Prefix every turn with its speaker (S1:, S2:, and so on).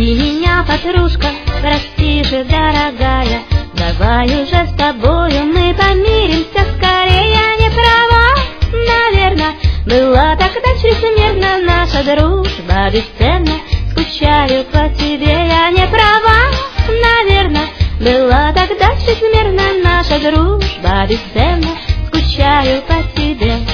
S1: Прости меня, подружка, прости же, дорогая, давай уже с тобою мы помиримся скорее. Я не права, наверно, была тогда чрезмерна наша дружба бесценна. Скучаю по тебе, я не права, наверно, была тогда чрезмерна наша дружба бесценна. Скучаю по тебе.